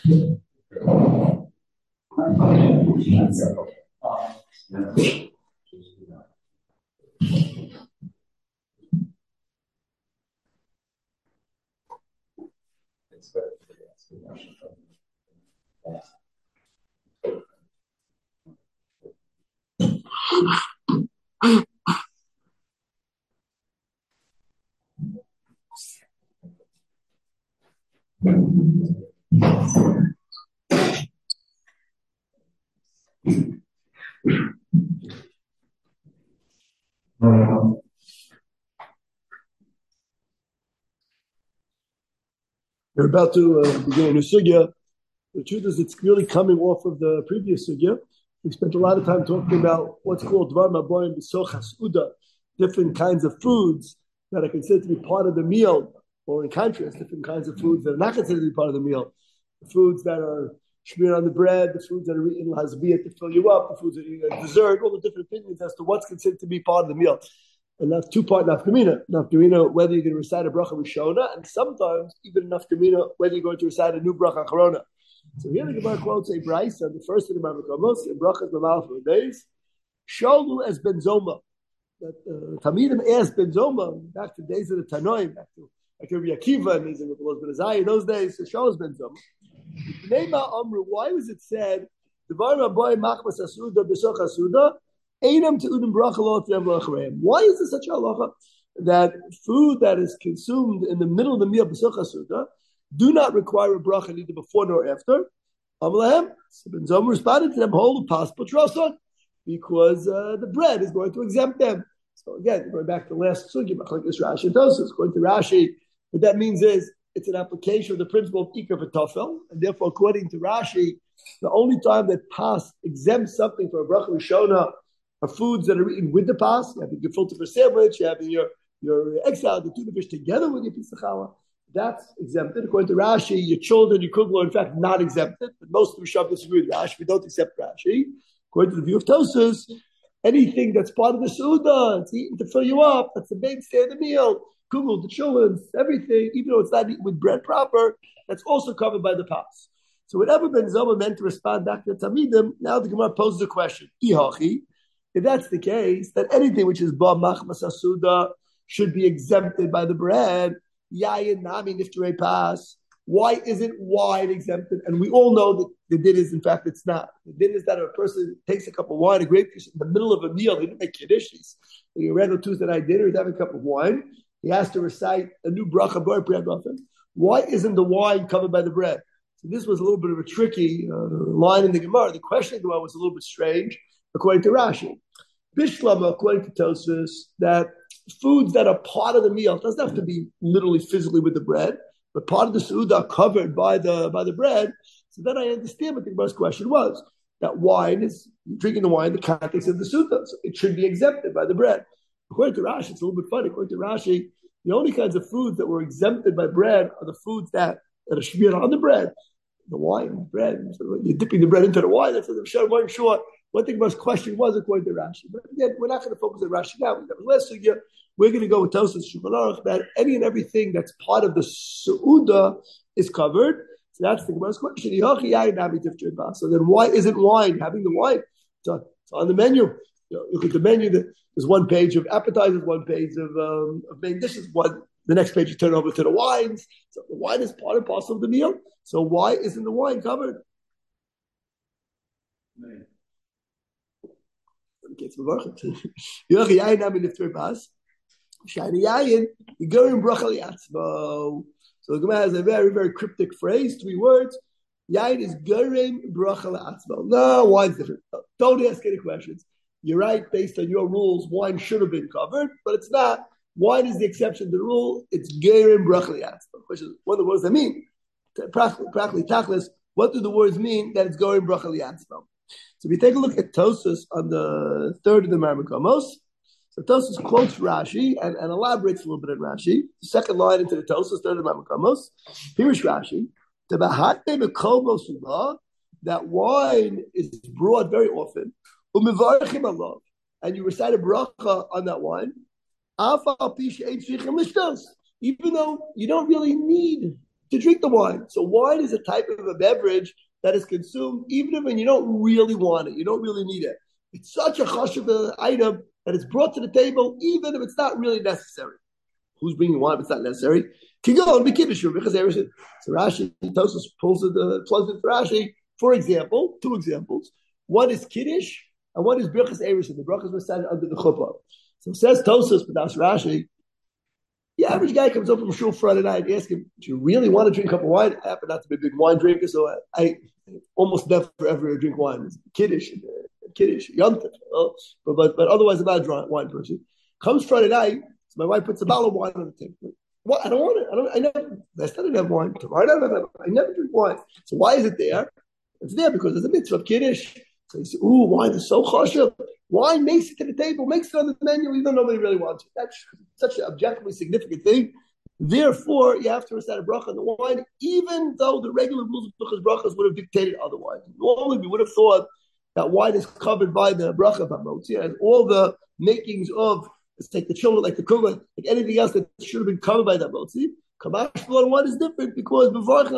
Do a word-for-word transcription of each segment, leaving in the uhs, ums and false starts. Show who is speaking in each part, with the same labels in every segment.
Speaker 1: We're about to uh, begin a new sugya. The truth is, it's really coming off of the previous sugya. We spent a lot of time talking about what's called dvar maboyim b'sochas uda, different kinds of foods that are considered to be part of the meal, or in contrast, different kinds of foods that are not considered to be part of the meal. The foods that are smeared on the bread, the foods that are eaten lazbiyat to fill you up, the foods that are eaten as dessert, all the different opinions as to what's considered to be part of the meal. And that's two-part nafkamina. Nafkamina, whether you're going to recite a bracha rishona, and sometimes even nafkamina, whether you're going to recite a new bracha acharona. So here the Gemara quotes a brayso on the first of the Mamakamos, in brachas lamal for days. Shalu as benzoma. That uh, Tamidim asked benzoma back to the days of the Tanoim, back to like Rabbi Akiva and Nizim Rabbi Elazar in those days. So Shalu as benzoma. Neima Amru. Why was it said? Devar Rabbi Machmas Asuda B'Soch Asuda? Why is there such a halacha that food that is consumed in the middle of the meal, do not require a bracha neither before nor after? Amalahem, Ben Zoma responded to them, hold possible trust on, because uh, the bread is going to exempt them. So again, going back to the last sugya, like this Rashi and Tosfos, according to Rashi, what that means is it's an application of the principle of Ikar v'Tofel, and therefore, according to Rashi, the only time that Pas exempts something for a bracha rishona are foods that are eaten with the pas. You have your filter for sandwich, you have your, your egg salad, the tuna fish together with your piece of challah. That's exempted. According to Rashi, your children, your kugla are in fact not exempted. But most of the Rishab disagree with Rashi. We don't accept Rashi. According to the view of Tosfos, anything that's part of the Suda, it's eaten to fill you up, that's the mainstay of the meal. Kugla, the children, everything, even though it's not eaten with bread proper, that's also covered by the pas. So whatever Ben Zoma meant to respond back to the Tamidim, now the Gemara poses a question. Ihachi. If that's the case, then anything which is ba machmas asuda should be exempted by the bread. Yayin nami niftarei pas. Why isn't wine exempted? And we all know that the din is, in fact, it's not. The din is that if a person takes a cup of wine, a grape juice, in the middle of a meal, he didn't make kiddushis. He ran on Tuesday night dinner, he's having a cup of wine. He has to recite a new bracha bar bread muffin. Why isn't the wine covered by the bread? So this was a little bit of a tricky uh, line in the Gemara. The question in the Gemara was a little bit strange, according to Rashi. Bishlama, according to Tosfos, that foods that are part of the meal, it doesn't have to be literally physically with the bread, but part of the food are covered by the by the bread. So then I understand what the first question was. That wine is, drinking the wine, the context of the suda, so it should be exempted by the bread. According to Rashi, it's a little bit funny. According to Rashi, the only kinds of foods that were exempted by bread are the foods that, that are smeared on the bread. The wine, the bread, so you're dipping the bread into the wine, that's what the Shah wasn't sure. What the most question was according to Rashi. But again, we're not going to focus on Rashi now. We have last year. We're going to go with Tosfos Shulchan Aruch that any and everything that's part of the Su'uda is covered. So that's the most question. So then why isn't wine, having the wine? So it's on the menu. You know, look at the menu. There's one page of appetizers, one page of, um, of main dishes. One, the next page you turn over to the wines. So the wine is part and parcel of the meal. So why isn't the wine covered? Man. Gets Yochi yayin nami niftarei pas. Shani yayin yigorim bracha liatzmo. So the Gemara has a very very cryptic phrase, three words. Yayin is gorim bracha liatzmo. No, wine's different. Don't ask any questions. You're right. Based on your rules, wine should have been covered, but it's not. Wine is the exception to the rule. It's gorim bracha liatzmo. Question: what does that mean? Practically, tachlis. What do the words mean that it's gorim bracha liatzmo? So if you take a look at Tosfos on the third of the Mamakamos, so Tosfos quotes Rashi and, and elaborates a little bit on Rashi. The second line into the Tosfos, third of the Mamakamos, here's Rashi: that wine is brought very often, and you recite a bracha on that wine, even though you don't really need to drink the wine. So wine is a type of a beverage that is consumed even when you don't really want it, you don't really need it. It's such a chashuv item that it's brought to the table even if it's not really necessary. Who's bringing wine if it's not necessary? Can go and be kiddush because everything. So Rashi Tosfos pulls it, uh, plugs it for Rashi. For example, two examples. One is kiddush and one is birchas erusin. The brachas were standing under the chuppah. So it says Tosfos, but that's Rashi. The average guy comes up from shul Friday night and asks him, "Do you really want to drink a cup of wine?" I happen not to be a big wine drinker, so I, I almost never ever drink wine. It's kiddush, uh, kiddush, yontif. Uh, but, but but otherwise, I'm not a wine person. Comes Friday night, so my wife puts a bottle of wine on the table. What? I don't want it. I don't. I never. Last night I didn't have wine. Tomorrow I don't have. I never drink wine. So why is it there? It's there because there's a mitzvah of kiddush. So you say, "Ooh, wine is so chashuv." Wine makes it to the table, makes it on the menu, even though nobody really wants it. That's such an objectively significant thing. Therefore, you have to recite a bracha on the wine, even though the regular rules of brachas would have dictated otherwise. Normally, we would have thought that wine is covered by the bracha b'motzi, and all the makings of, let's take the children, like the kugel, like anything else that should have been covered by that motzi. Kamash on wine is different because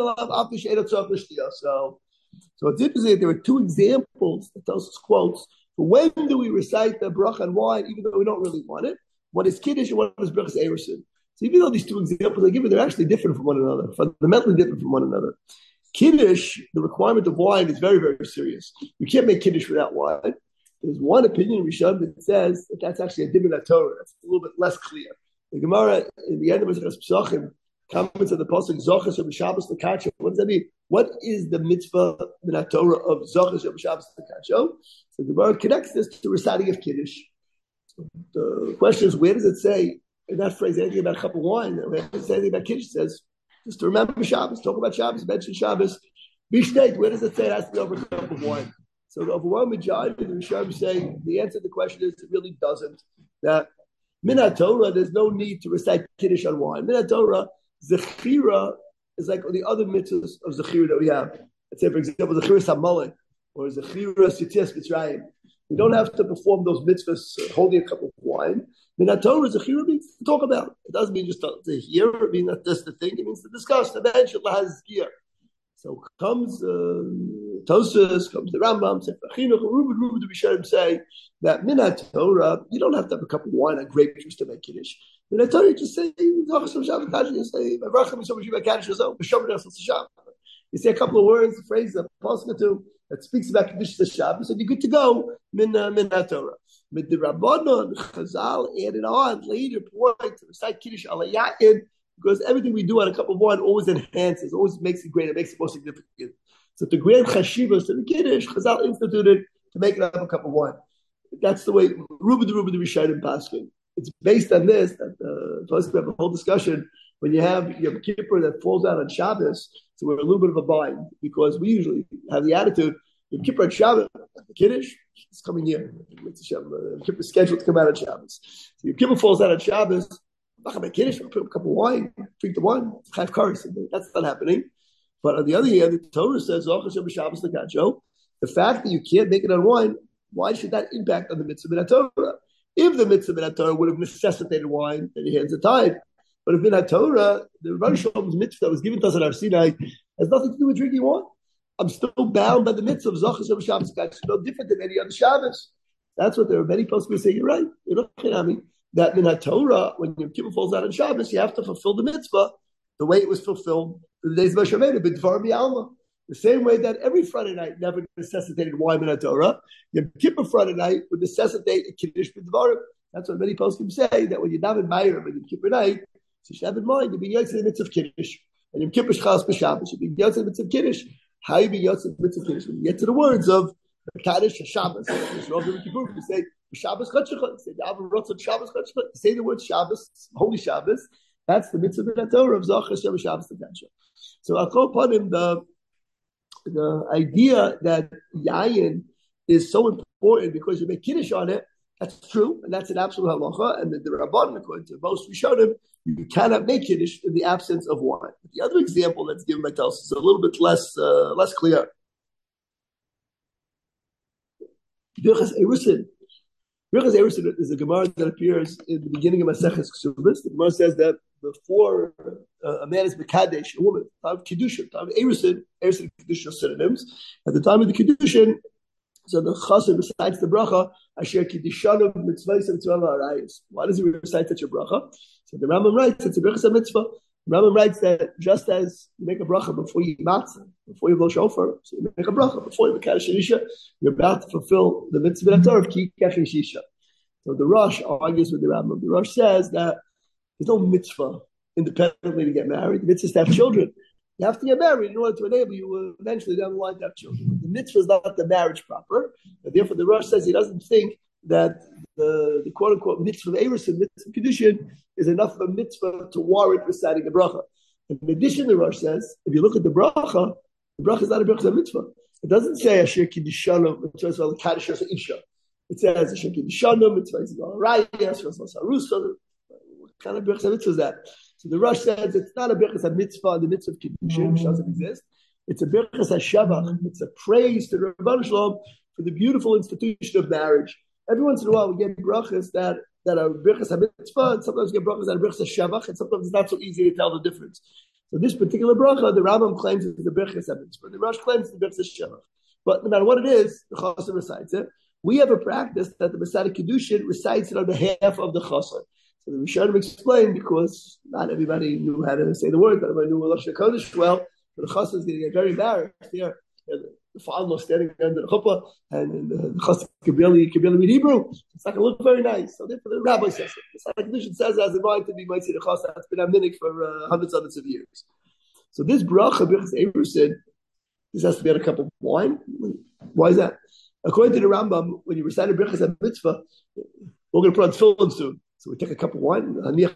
Speaker 1: so. So it's interesting. There are two examples that tells us quotes. But when do we recite the bracha on wine, even though we don't really want it? One is kiddush and one is birchas erusin. So even though these two examples I give you, they're actually different from one another, fundamentally different from one another. Kiddush, the requirement of wine is very, very serious. You can't make kiddush without wine. There's one opinion in Rishon that says that that's actually a dimin Torah. That's a little bit less clear. The Gemara, in the end of Masechtas Pesachim, comments on the pasuk Zochas of Shabbos L'Kacho. What does that mean? What is the mitzvah in Torah of Zochas of Shabbos L'Kacho? So the Gemara connects this to reciting of Kiddush. So the question is, where does it say in that phrase anything about a cup of wine? Where does it say anything about Kiddush? It says, just to remember Shabbos, talk about Shabbos, mention Shabbos. Bishneit, where does it say it has to be over a cup of wine? So the overwhelming majority of the Rishonim say the answer to the question is it really doesn't. That Min Torah, there's no need to recite Kiddush on wine. Min Torah, Zechira is like the other mitzvahs of Zechira that we have. Let's say, for example, Zechira Samalek or Zechira Sitiyas Mitzrayim. We don't have to perform those mitzvahs uh, holding a cup of wine. Min Torah, Zechira means to talk about. It doesn't mean just to, to hear. It means not just to think. It means to discuss. To mention Lahazkir. So comes uh, Tosfos, comes the Rambam, Sefer Chinuch, Reuben, Reuben to Rishonim say that Min Torah, you don't have to have a cup of wine and grape juice to make Kiddush. Min Torah, you just say, you say, you say a couple of words, a phrase, a pasuk to that speaks about Kiddush to Shabbos, and you're good to go. Min uh, Min Torah. With the Rabbanon, Chazal added on later point to recite Kiddush ala Yakin, because everything we do on a cup of wine always enhances, always makes it great, it makes it more significant. So the grand chashivas to the Kiddush, Chazal instituted to make it up a cup of wine. That's the way Reuben the Reuben the Rishonim Paskin. It's based on this that uh, we have a whole discussion when you have Yom Kippur that falls out on Shabbos. So we're a little bit of a bind because we usually have the attitude Yom Kippur on Shabbos, the Kiddush is coming here. Yom Kippur is scheduled to come out on Shabbos. So Yom Kippur falls out on Shabbos. I'm not going to make Kiddush. I'll put a cup of wine, drink the wine, have curry. That's not happening. But on the other hand, the Torah says, the fact that you can't make it on wine, why should that impact on the mitzvah min Torah? If the mitzvah min Torah would have necessitated wine, then your hands are tied. But if min Torah, the Rosh Hashanah's mitzvah that was given to us at Har Sinai has nothing to do with drinking wine. I'm still bound by the mitzvah of Zochas of Shabbos. It's no different than any other Shabbos. That's what there are many poskim who say, you're right. You're not kidding. That min Torah, when Yom Kippur falls out on Shabbos, you have to fulfill the mitzvah the way it was fulfilled in the days of Moshe Rabbeinu, b'dvar bi'alma. The same way that every Friday night never necessitated wine min Torah, Yom Kippur Friday night would necessitate a kiddush b'dvar. That's what many poskim say, that when you're not in Meir on Yom Kippur night, so you should have in mind, you're being yotzei the mitzvah of kiddush. And Yom Kippur Chas b'Shabbos, you're being yotzei the mitzvah of kiddush. How you being yotzei the mitzvah of kiddush? When you get to the words of Kaddish Shabbos, you say, Shabbos Chachachot, say the Shabbos Chachachot, say the word Shabbos, Holy Shabbos. That's the mitzvah of Torah of Zochar Shem Shabbos L'Kacho. So I'll call upon him the the idea that Yayin is so important because you make Kiddush on it. That's true, and that's an absolute halacha. And the, the Rabbanan, according to most Rishonim, you cannot make Kiddush in the absence of wine. But the other example that's given by Tosfos is a little bit less uh, less clear. Birchas Erusin. Birchas Erusin is a Gemara that appears in the beginning of Maseches Ksubos. The Gemara says that before uh, a man is Mekadesh, a woman, time of Kiddushin, time of Erusin, Erusin and Kiddushin are synonyms. At the time of the Kiddushin, so the Chassid recites the bracha, Asher Kiddushanim mitzvahs and tzvah arayis. Why does he recite such a bracha? So the Rambam writes, it's a bracha mitzvah. The Rambam writes that just as you make a bracha before you eat matzah, before you blow shofar, so you make a bracha before you make Kaddish Isha, you're about to fulfill the mitzvah of Torah of Ki Kechish Isha. So the Rosh argues with the Rambam. The Rosh says that there's no mitzvah independently to get married. The mitzvah is to have children. You have to get married in order to enable you eventually down the line to have children. The mitzvah is not the marriage proper. And therefore, the Rosh says he doesn't think that the, the quote-unquote mitzvah of Erusin, mitzvah of Kiddushin, is enough of a mitzvah to warrant reciting the bracha. In addition, the Rosh says, if you look at the bracha, the bracha is not a bracha, it's a mitzvah. It doesn't say Asher Kiddushanim mitzvah Kaddish Isha. It says Asher Kiddushanim mitzvah Arayis. What kind of bracha mitzvah is that? So the Rosh says it's not a birchas mitzvah, the mitzvah of Kiddushin, which doesn't exist. It's a birchas shavach. It's a praise to the Rebbeinu Shalom for the beautiful institution of marriage. Every once in a while we get brachas that, that are birchas mitzvah, and sometimes we get brachas that are birchas shavach, and sometimes it's not so easy to tell the difference. So this particular bracha, the Rambam claims is the birchas mitzvah. The Rosh claims it's the birchas shavach. But no matter what it is, the chassid recites it. We have a practice that the Masada Kiddushin recites it on behalf of the chassid. So the Rishonim explained because not everybody knew how to say the word, not everybody knew Lashon Kodesh well, but the chassid is going to get very embarrassed here. The father standing under the chuppah, and the chassid can barely, can barely read Hebrew. It's not going to look very nice. So therefore the rabbi says it. The Masada Kiddushin says it as a mind to be mighty the chassid. It's been a minute for uh, hundreds and hundreds of years. So this bracha, Birchas Erusin, this has to be on a cup of wine. Why is that? According to the Rambam, when you recite a Birchas mitzvah, we're going to put on tefillin soon. So we take a cup of wine,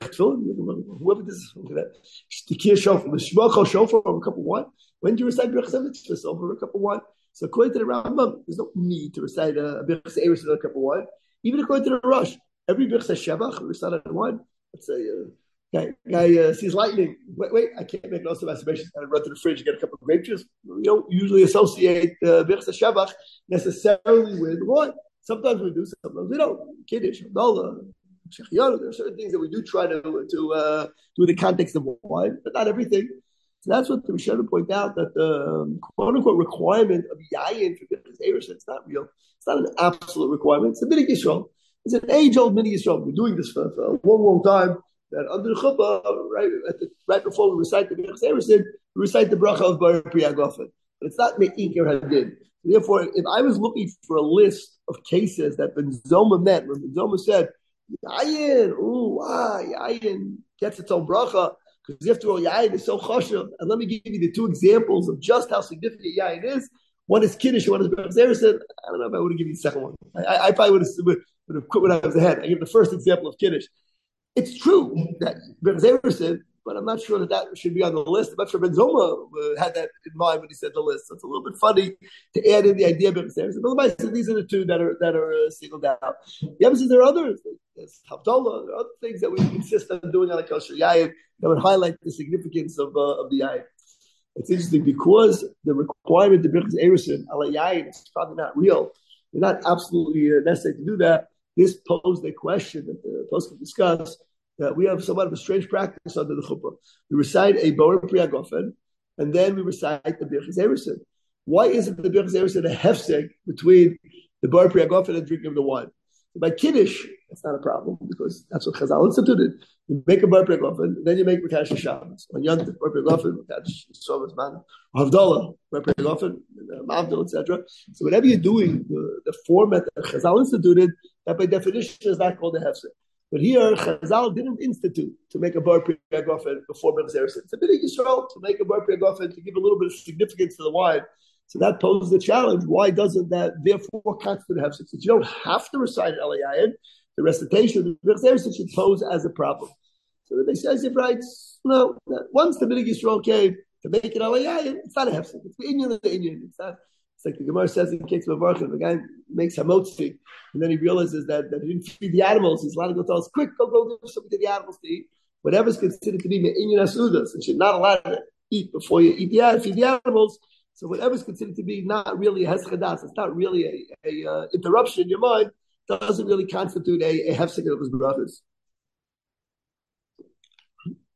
Speaker 1: whoever this is, Tikir Shofar, the Shmachal Shofar over a cup of wine. When do you recite Birchas mitzvah over a cup of wine? So according to the Rambam, there's no need to recite a Birchas Erusin over a cup of wine. Even according to the Rosh, every Birchas Shavach, we recite on wine. Let's say, uh, guy, guy uh, sees lightning. Wait, wait, I can't make no masturbation. I run to the fridge and get a cup of grape juice. We don't usually associate uh, Birchas Shavach necessarily with wine. Sometimes we do, sometimes we don't. Kiddush, Abdullah, Shechianu, there are certain things that we do try to to uh, do in the context of wine, but not everything. So that's what the Rishonim point out, that the um, quote-unquote requirement of yayin for Birchas Erusin, it's not real. It's not an absolute requirement. It's a Minhag Yisrael. It's an age-old Minhag Yisrael. We're doing this for, for a long, long time. That under the chuppah, right, at the, right before we recite the Birchas Erusin, we recite the bracha of Bar Pri Hagafen. But it's not Me'ikar Hadin. Therefore, if I was looking for a list of cases that Ben Zoma met, where Ben Zoma said, Yayin, ooh, ah, Yayin gets its own bracha, because you have to go, Yayin is so chashuv. And let me give you the two examples of just how significant Yayin is. One is Kiddush, one is Birchas Erusin. I don't know if I would have given you the second one. I, I, I probably would have, would have quit when I was ahead. I give the first example of Kiddush. It's true that Birchas Erusin, but I'm not sure that that should be on the list. I'm not sure Ben Zoma uh, had that in mind when he said the list. So it's a little bit funny to add in the idea of Birchas Erusin. But the these are the two that are that are uh, singled out. The emphasis, there are others. There's Havdalah. There are other things that we insist on doing on a kosher yayin that would highlight the significance of uh, of the yayin. It's interesting because the requirement of Birchas Erusin ala yayin is probably not real. It's not absolutely necessary to do that. This posed a question that the post can discuss. That we have somewhat of a strange practice under the chuppah. We recite a Bar Pri Hagafen, and then we recite the Birchas Erusin. Why isn't the Birchas Erusin a hefsek between the Bar Pri Hagafen and drinking of the wine? By Kiddush, that's not a problem, because that's what Chazal instituted. You make a Bar Pri Hagafen, then you make Mekadosh Shabbos. On Yom Tov, Bar Pri Hagafen, Mekadosh Shabbos, Man, Havdalah, Bar Pri Hagafen, Mavdil, et cetera. So whatever you're doing, the, the format that Chazal instituted, that by definition is not called a hefsek. But here, Chazal didn't institute to make a Bar Pri Hagafen before Birchas Erusin. It's a Minhag Yisrael to make a Bar Pri Hagafen to give a little bit of significance to the wine. So that poses the challenge. Why doesn't that therefore constitute a hefsek? Since you don't have to recite El Yayin, the recitation of Birchas Erusin should pose as a problem. So they say, if writes, no, once the Minhag Yisrael came to make it El Yayin, it's not a hefsek. It's the Inyan of the Inyan. It's not. It's like the Gemara says in Ketz Mavarchim, the guy makes hamotzi, and then he realizes that, that he didn't feed the animals. He's allowed to go tell us, quick, go, go give something to the animals to eat. Whatever is considered to be me'inyan asudas, and should not allow to eat before you eat the feed the animals. So whatever is considered to be not really a heschadas, it's not really a, a uh, interruption in your mind, doesn't really constitute a, a hefsek of his brothers.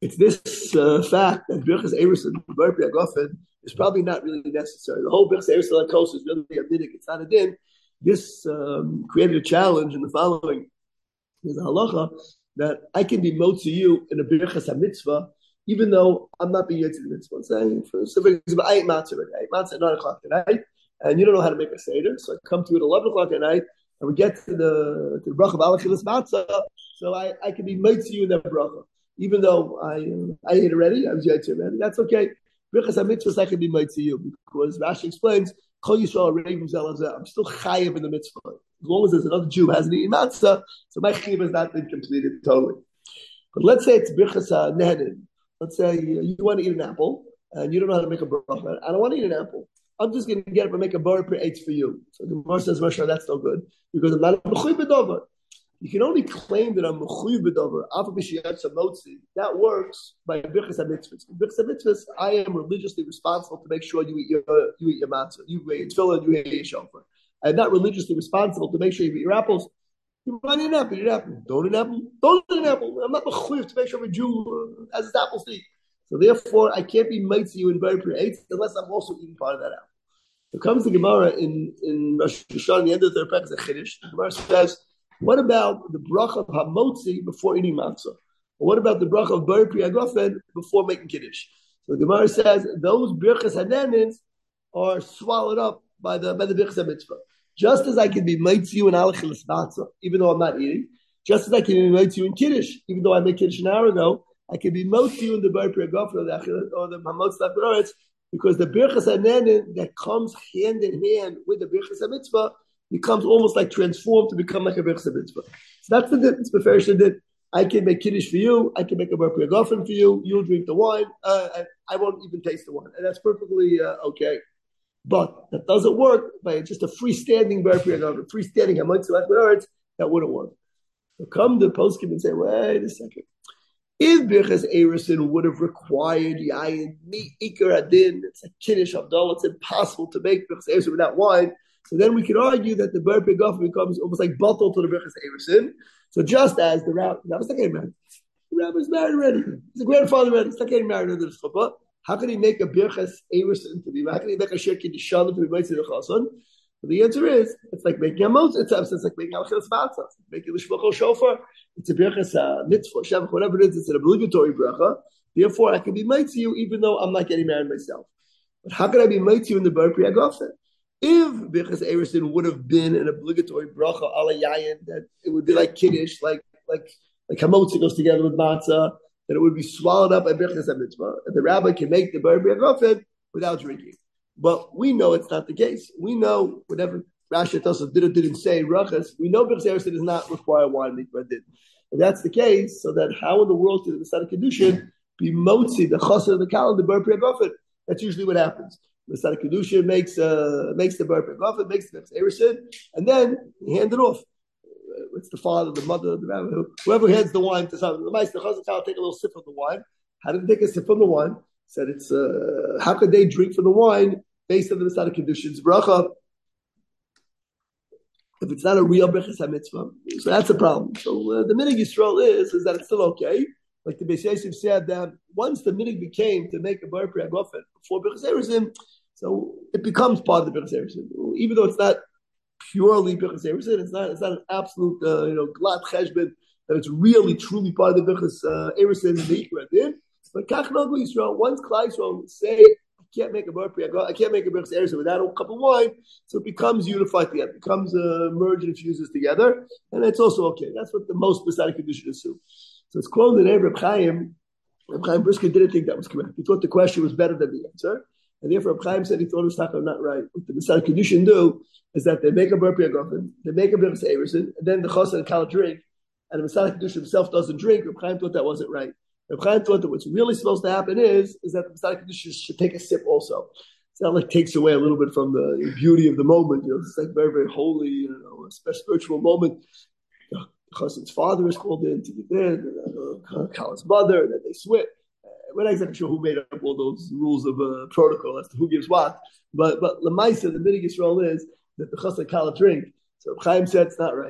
Speaker 1: it's this uh, fact that Birchas Erusin Bar Pri Hagafen is probably not really necessary. The whole Birchas Erusin Lakos is really a minig, it's not a din. This um, created a challenge in the following. There's a halacha that I can be motzi you in a Birchas HaMitzvah even though I'm not being yet to the mitzvah. Saying, for, so for example, I ate matzah already. I ate matzah at nine o'clock tonight, and you don't know how to make a seder, so I come to it at eleven o'clock at night, and we get to the to the bracha of alachilas matzah, so I, I can be made to you in that bracha. Even though I uh, I ate already, I was yet to already, that's okay. Birchas HaMitzvahs I can be made to you, because Rashi explains, Kol Yisrael Reivim Zel Hazeh. I'm still chayiv in the mitzvah. As long as there's another Jew who hasn't eaten matzah, so my chiyuv has not been completed totally. But let's say it's Birchas HaNehnin. Let's say you want to eat an apple, and you don't know how to make a bracha. I don't want to eat an apple. I'm just going to get up and make a bar per eight for you. So the Gemara says, Moshe, that's no good, because I'm not a mechuy b'dover. You can only claim that I'm mechuy b'dover. Afa b'shiyatza motzi. That works by Birchas HaMitzvahs. Birchas HaMitzvahs, I am religiously responsible to make sure you eat your you eat your matzah, you eat tefillah, you eat your shofar. I'm not religiously responsible to make sure you eat your apples. You want to eat an apple, eat an apple. Don't eat an apple, don't eat an apple. I'm not mechuyev to make sure a Jew uh, has his apples to eat. So therefore, I can't be made to you in very pre eight unless I'm also eating part of that apple. So comes the Gemara in in Rosh Hashanah, the end of the third parak, the Chiddush. The Gemara says, what about the bracha of hamotzi before eating matzah? Or what about the bracha of bar pri hagafen before making kiddush? So the Gemara says those birchas hananins are swallowed up by the by the birchas mitzvah. Just as I can be made to you in alachilas matzah, even though I'm not eating, just as I can be made to you in kiddush, even though I made kiddush an hour ago, I can be made to you in the bar pri hagafen or the or the hamotzi lacharetz, because the birchas hanenin that comes hand in hand with the birchas mitzvah becomes almost like transformed to become like a birchas mitzvah. So that's the difference. That I can make kiddush for you, I can make a bar pri hagafen for you. You'll drink the wine, uh, and I won't even taste the wine, and that's perfectly uh, okay. But that doesn't work by just a freestanding bar pri hagafen, freestanding hamotzi lacharetz. That wouldn't work. So come the poskim and say, wait a second. If Birchas Erusin would have required yayin, meat, ikar adin, it's a kiddush Havdalah, it's impossible to make Birchas Erusin without wine. So then we could argue that the bar pri hagafen becomes almost like bottle to the Birchas Erusin. So just as the rabbi, now he's not getting married. The rabbi's married already. He's a grandfather already. He's not getting married under the chuppah. How can he make a Birchas Erusin to be? How can he make a shir kiddushan to be made to the chasan? Well, the answer is, it's like making a motz. It's, it's like making alachilas matzah. It's making the shvachol shofar. It's a Birchas uh, mitzvah, shavach, whatever it is. It's an obligatory bracha. Therefore, I can be made to you even though I'm not getting married myself. But how can I be made to you in the bar pri hagafen? If Birchas Erusin would have been an obligatory bracha ala yayin, that it would be like kiddush, like like like hamotzi goes together with matzah, that it would be swallowed up by Birchas mitzvah, and the rabbi can make the bar pri hagafen without drinking. But we know it's not the case. We know whatever Rashi tells us did or didn't say rachas. We know Birchas Erusin does not require wine mikvah did. If that's the case, so that how in the world did the Masada Kedushin be motzi the chassid of the kala the bar pri hagafen? That's usually what happens. The Masada Kedushin makes uh, makes the bar pri hagafen, makes the Birchas Erusin, and then he hand it off. It's the father, the mother, the rabbi, whoever hands the wine to someone. The Meister, the chassid kala take a little sip of the wine. How did they take a sip from the wine? Said it's uh, how could they drink from the wine based on the Masada Kedushin's bracha if it's not a real Birchas HaMitzvah? So that's a problem. So uh, the minig Yisrael is is that it's still okay. Like the Beis Yosef said that once the minig became to make a bar pri hagafen before Birchas Erusin, so it becomes part of the Birchas Erusin, even though it's not purely Birchas Erusin. It's not it's not an absolute uh, you know glat cheshbon that it's really truly part of the Birchas uh, Erusin and the Ikra did. But Kach Naglu Yisrael, once Klal Yisrael say, I can't make a bar pri hagafen, I can't make a Birchas Erusin without a cup of wine, so it becomes unified together, it becomes uh, merged and fuses together, and it's also okay. That's what the most Masada Kedushin assume. So it's quoted in Reb Chaim. Reb Chaim Brisker didn't think that was correct. He thought the question was better than the answer, and therefore Reb Chaim said he thought it was not right. What the Masada Kedushin do is that they make a bar pri hagafen, they make a Birchas Erusin, and then the chassid and kala drink, and the Masada Kedushin himself doesn't drink. Reb Chaim thought that wasn't right. Reb Chaim thought that what's really supposed to happen is, is that the Masada Kedushin should take a sip also. It's not like takes away a little bit from the beauty of the moment. You know, it's like very, very holy, you know, a spiritual moment. The chassid's father is called in to get in, uh, Kala's mother, that they switch. Uh, we're not exactly sure who made up all those rules of uh, protocol as to who gives what, but but Lamaisa, the minig Yisrael is that the chassid and Kala drink. So Reb Chaim said it's not right.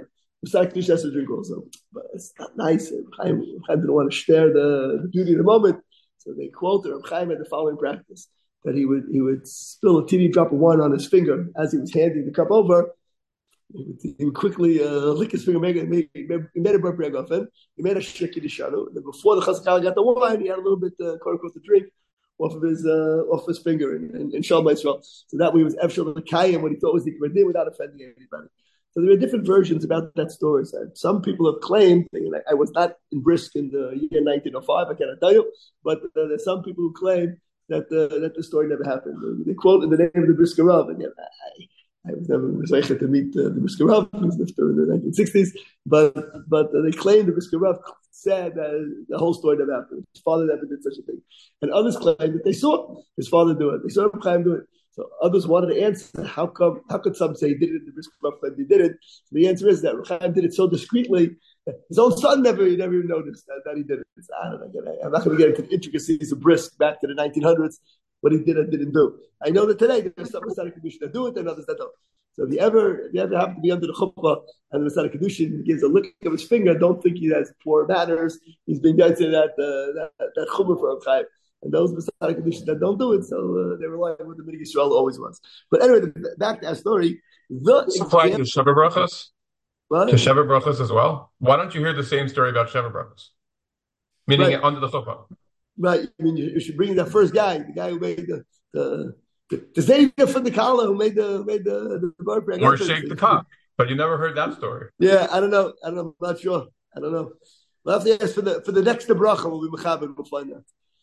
Speaker 1: recite Kiddush has to drink also. But it's not nice. Chaim, Chaim didn't want to share the, the beauty of the moment. So they quoted Reb Chaim had the following practice, that he would he would spill a teeny drop of wine on his finger as he was handing the cup over. He would, he would quickly uh, lick his finger, make it, make, he made a burp regofen. He made a shirki dishanu. And before the chazakal got the wine, he had a little bit, uh, quote unquote, to drink off of his uh, off his finger and, and, and Shalom Yisrael. So that way he was efshel l'kayim what he thought was the kibbadim without offending anybody. So there are different versions about that story. So some people have claimed, like, I was not in Brisk in the year nineteen oh five, I cannot tell you, but uh, there's some people who claim that uh, that the story never happened. They quote in the name of the Brisker Rav, and yet I, I was never Meshaycha to meet uh, the Brisker Rav, he was nifter in the nineteen sixties, but but uh, they claim the Brisker Rav said that the whole story never happened. His father never did such a thing. And others claim that they saw his father do it. They saw Reb Chaim do it. So others wanted to answer, how come, how could some say he did it in the Brisker Rav and he did it? So the answer is that Reb Chaim did it so discreetly that his own son never, never even noticed that, that he did it. So I don't know, I'm not going to get into the intricacies of Brisk back to the nineteen hundreds, what he did and didn't do. I know that today there's some Masada Kedushin that do it and others that don't. So if you ever, if you ever happen to be under the chuppah and the Masada Kedushin gives a lick of his finger, don't think he has poor manners. He's been getting to that, uh, that, that chuppah for Reb Chaim. And those Masada Kedushin that don't do it, so uh, they rely on what the Minig Yisrael always was. But anyway, back to our story. The
Speaker 2: This applies to Sheva Brachos?
Speaker 1: What?
Speaker 2: To Sheva Brachos as well? Why don't you hear the same story about Sheva Brachos? Meaning
Speaker 1: Right.
Speaker 2: under the chuppah.
Speaker 1: Right. I mean, you, you should bring in that first guy, the guy who made the the the, the Zayda from the Kala who made the made the the bar break.
Speaker 2: Or shake the cup. But you never heard that story.
Speaker 1: Yeah, I don't know. I don't know. I'm not sure. I don't know. We'll have to ask for the for the next bracha. We'll be mechaber. We'll find out.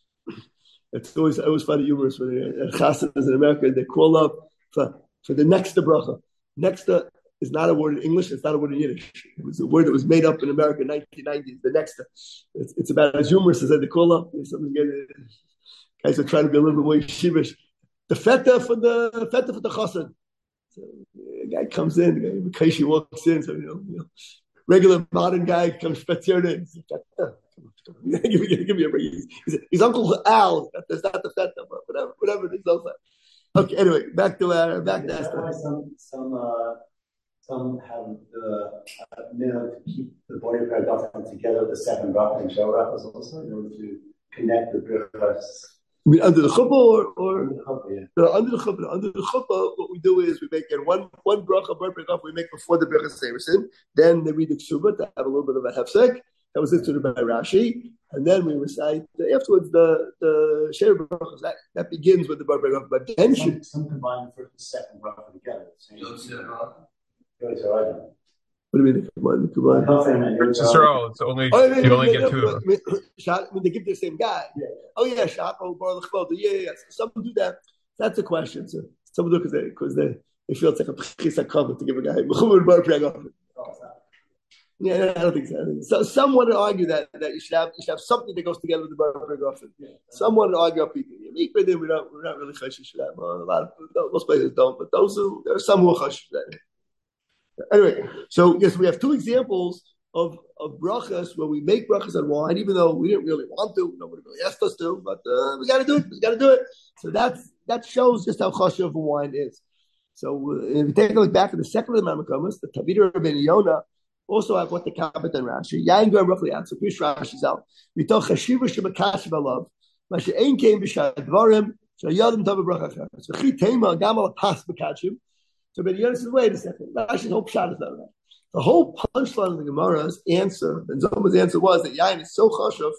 Speaker 1: It's always I always find it humorous when they chassanas in America they call up for for the next bracha. Next is not a word in English. It's not a word in Yiddish. It was a word that was made up in America in nineteen nineties. The next, it's, it's about as humorous as they call up. Something guys are trying to be a little bit more yeshivish. The feta for the feta for the chassan. So a guy comes in, the guy Kaishi walks in. So you know, you know, regular modern guy comes fetzione. give me, give me a break. He's, he's Uncle Al. That's not the feta, but whatever, whatever it is. Also. Okay. Anyway, back to our back to Esther.
Speaker 3: Some some. Uh... Some have the uh, you know, to keep the body of Hadassah together with the seven brachas and show brachas also in order to connect the brachas.
Speaker 1: You mean under the chuppah or, or
Speaker 3: under the chuppah? Yeah.
Speaker 1: No, under the chuppah. Under the chuppah, what we do is we make it one one bracha bar bracha we make before the brachas seversin. Then they read the ksuba to have a little bit of a hefsek. That was instituted by Rashi, and then we recite the, afterwards the the share brachas. That that begins with the bar bracha, but then
Speaker 3: some,
Speaker 1: should
Speaker 3: some combine the first and second bracha together.
Speaker 1: What do you mean? Come on, come on.
Speaker 2: It's Yisrael. It's only oh, I mean, you only get two of them.
Speaker 1: When they give the same guy. Yeah. Oh yeah, Shako Bar Lechvod. Yeah, yeah, yeah. Some do that. That's a question. So some do because they because they, they feel it's like a pchisa cover to give a guy Mechumur Bar Preg. Yeah, I don't think so. So some want to argue that, that you should have you should have something that goes together with the Bar Preg often. Yeah. Some want to argue up people. We're not we're not really chashish for that. Well, a lot of most places don't, but those who there are some who are chashish for that. Anyway, so yes, we have two examples of, of brachas where we make brachas on wine, even though we didn't really want to, nobody really asked us to, but uh, we got to do it. We got to do it. So that's that shows just how chashuv wine is. So uh, if you take a look back at the second of the Mamakamas, the Tavida Rabbeinu Yonah also have what the Kabbat and Rashi. Yain Gar roughly out. So Pish Rashi's out. We talk chashiva shemakash b'alav. Mashe ein came b'shad dvarim. So yadim tava bracha achar. So chi tema gamal pas b'kachim. So Ben Yonah says, wait a second. Rashi's whole shot is not right. The whole punchline of the Gemara's answer, Ben Zoma's answer was that Yain is so chashuv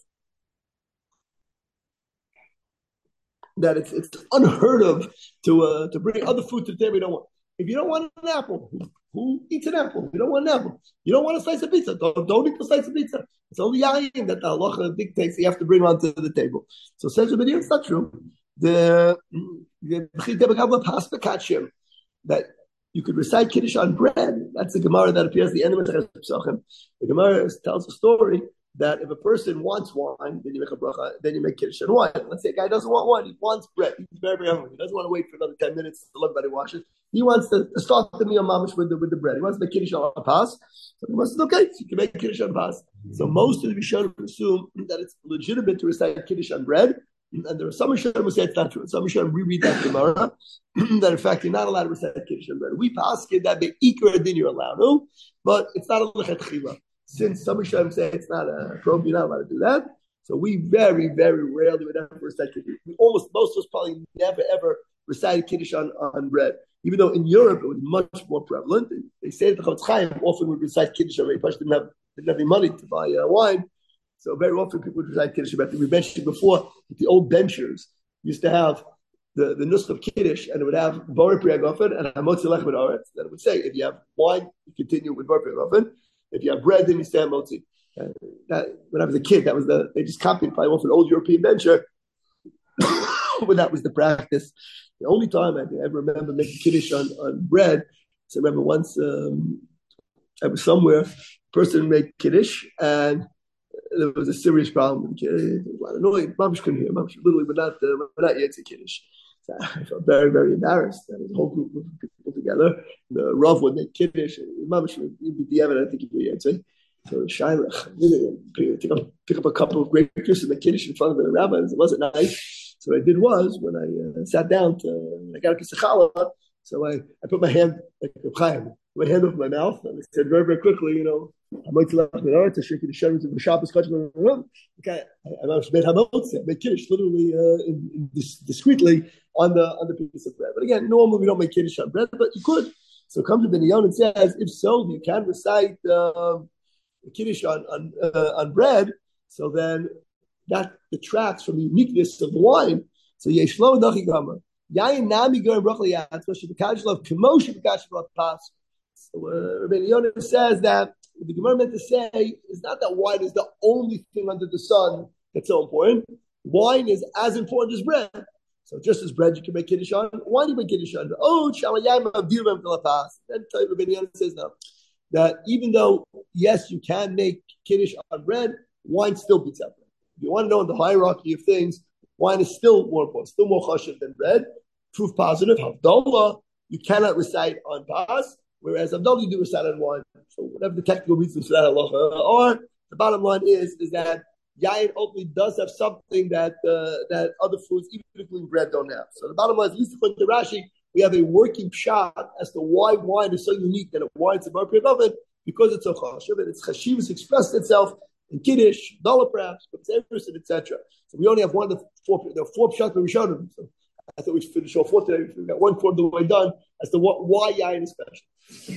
Speaker 1: that it's it's unheard of to uh, to bring other food to the table you don't want. If you don't want an apple, who, who eats an apple? You don't want an apple. You don't want a slice of pizza. Don't, don't eat the slice of pizza. It's only Yain that the halacha dictates you have to bring onto the table. So says Ben Yonah, it's not true. The the that you could recite Kiddush on bread. That's the Gemara that appears at the end of the Pesachim. The Gemara tells a story that if a person wants wine, then you make a bracha, then you make Kiddush on wine. Let's say a guy doesn't want wine, he wants bread. He's very, very hungry. He doesn't want to wait for another ten minutes till everybody washes. He wants to, to start the meal mamish with the, with the bread. He wants to make Kiddush on pas. So the Gemara says, okay, so you can make Kiddush on pas. So most of the Rishonim assume that it's legitimate to recite Kiddush on bread, And there are some Rishonim who say it's not true. Some Rishonim reread that Gemara that in fact you're not allowed to recite Kiddush on bread. We pass it that the Ikar din you're allowed to, but it's not a lechatchila. Since some Rishonim say it's not a probe, you're not allowed to do that. So we very, very rarely would ever recite Kiddush. We almost, most of us probably never ever recited Kiddush on, on bread. Even though in Europe it was much more prevalent. They say that the Chofetz Chaim often would recite Kiddush on bread. They didn't have, didn't have any money to buy uh, wine. So very often people would recite Kiddush. But we mentioned before that the old benchers used to have the, the nusach of Kiddush, and it would have Borei Pri Hagafen and Hamotzi Lechem and Aretz. Then it would say, if you have wine, you continue with Borei Pri Hagafen. If you have bread, then you stay on Motzi. Uh, that, when I was a kid, that was the they just copied probably off an old European bencher, but that was the practice. The only time I ever remember making Kiddush on, on bread, so I remember once um, I was somewhere, a person made Kiddush, and there was a serious problem. It was a lot of noise. Mamash couldn't hear. Mamash literally would not, uh, would not yet say Kiddush. So I felt very, very embarrassed. There was a whole group of people together. The Rav would make Kiddush. Mamash would be the evidence, I think he would yet say. So Shailach, pick up, pick up a couple of grape juice and make Kiddush in front of the rabbis. It wasn't nice. So what I did was, when I uh, sat down to, when I got a piece of challah, so I, I put my hand, like a Chaim, my hand over my mouth, and I said very, very quickly, you know, I'm going to let me know to shake the shutters of the Shabbos. Okay, I made hamotzi, I made Kiddush literally uh, in, in dis- discreetly on the on the piece of bread. But again, normally we don't make Kiddush on bread, but you could. So it comes to Ben Yon and says, if so, you can recite um, Kiddush on on, uh, on bread. So then that detracts from the uniqueness of the wine. So yeshlo nachi gamar yayin nami goyim brachli yatzva shebekach love k'moshe bekach love pas. So uh, Rabbi Yonah says that what the Gemara meant to say is not that wine is the only thing under the sun that's so important. Wine is as important as bread. So just as bread you can make Kiddush on, wine you make Kiddush on. Oh, shamayayim avdirem v'lapas. Then Rabbi Yonah says no. That even though, yes, you can make Kiddush on bread, wine still beats out bread. If you want to know in the hierarchy of things, wine is still more important, still more chashuv than bread. Proof positive, Havdalah, you cannot recite on pas, whereas Havdalah you do recite on wine. So whatever the technical reasons for that halacha are, the bottom line is, is that yayin ultimately does have something that uh, that other foods, even including bread, don't have. So the bottom line is, at least according to Rashi, we have a working shot as to why wine is so unique that it wines a Borei Pri Hagafen, because it's so chashuv, and its chashivas expressed itself in Kiddush, Dollar perhaps, but et cetera. So we only have one of the four, there are four pshat we showed them. So I thought we'd finish all four today. We got one quarter of the way done as to what, why yayin is special.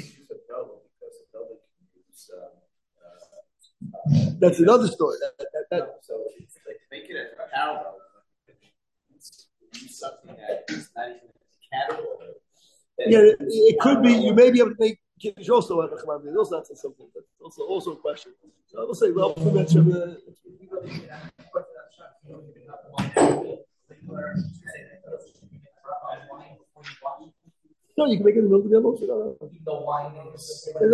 Speaker 1: That's another story. That, that, that,
Speaker 3: no, so it's like to make it a parallel. It's something that is not even a category.
Speaker 1: Yeah, it, it could be. You may be able to make Kiddush also at the Chemam. It's also not something, but also also a question. So I will say, well, for that, no, you can make it in the middle of the ocean.